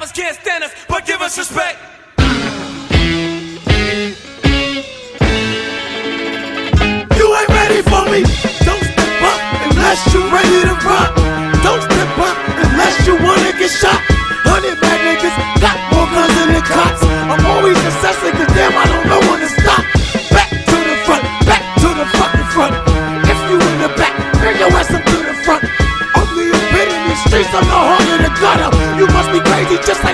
Rappers can't stand us, but give us respect. You ain't ready for me. Don't step up unless you ready to rock. Don't step up unless you wanna get shot. 100 bad niggas got more guns than the cops. I'm always assessing, cause damn I don't know when to stop. Back to the front, back to the fucking front. If you in the back, bring your ass up to the front. Ugly a bit in these streets, I'm no hole in the gutter. You must be crazy just like